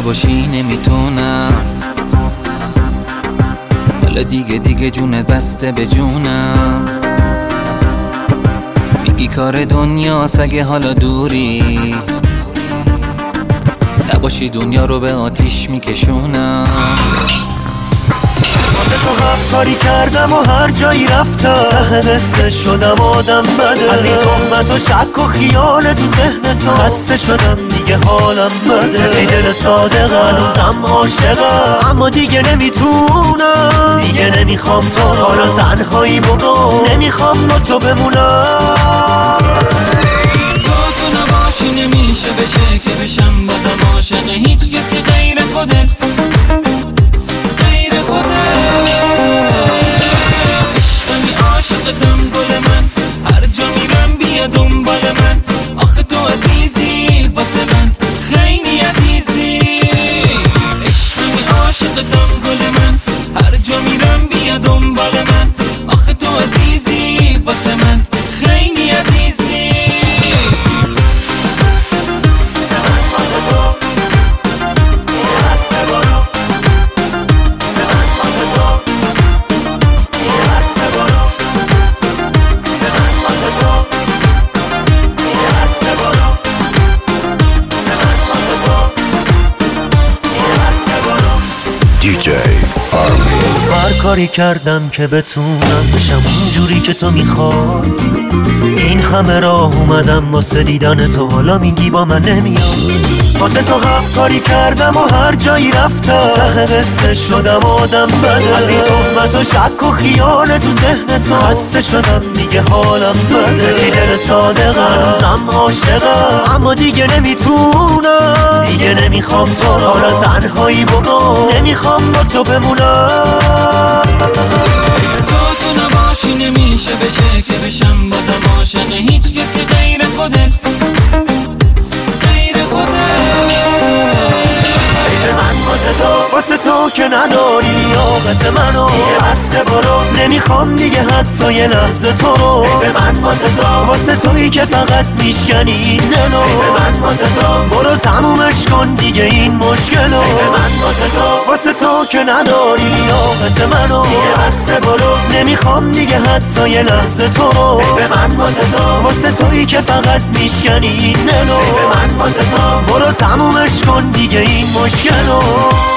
نباشی نمیتونم، حالا دیگه جونت بسته به جونم. میگی کار دنیاست اگه حالا دوری، نباشی دنیا رو به آتیش میکشونم. تو هر کاری کردم و هر جایی رفتم، ته قصه شدم آدم بده. از این تهمت و شک و خیال تو ذهن تو خسته شدم، دیگه حالم بده. سفی دل صادقم، هنوزم عاشقم، اما دیگه نمیتونم، دیگه نمیخوام تو. حالا تنهایی برو، نمیخوام با تو بمونم. تو نباشی نمیشه بشه که بشم بازم عاشق هیچ کسی غیر خودت، غیر خودت. عشقمی عاشقتم گل من، هر جا میرم بیا دنبال من. آخه تو عزیزی واسه من، خیلی عزیزی. عشقمی عاشقتم گل من، هر جا میرم بیا دنبال من. آخه تو عزیزی واسه من، خیلی عزیزی. DJ Army. هر کاری کردم که بتونم بشم اونجوری که تو میخوای. این همه راه اومدم واسه دیدن تو، حالا میگی با من نمیای. واسه تو هر کاری کردم و هر جایی رفتم، ته قصه شدم آدم بده. از این تهمت و شک و خیال تو ذهن تو خسته شدم، دیگه حالم بده. سفی دل صادقم، هنوزم عاشقم، اما دیگه نمیتونم، دیگه نمیخوام تو. حالا تنهایی برو، نمیخوام با تو بمونم. تو نباشی نمیشه بشه که بشم بازم عاشق هیچ کسی غیر خودت، غیر خودت. من واسه تو که نداری لیاقت منو، دیگه بسته برو، نمیخوام دیگه حتی یه لحظه تو رو. من واسه تویی که فقط میشکنی این دلو. من واسه تو برو تمومش کن دیگه این مشکلو. من واسه تو که نداری لیاقت منو، دیگه بسته برو، نمیخوام دیگه حتی یه لحظه تو رو. من واسه تویی که فقط میشکنی این دلو. من واسه تو برو تمومش کن دیگه این مشکلو.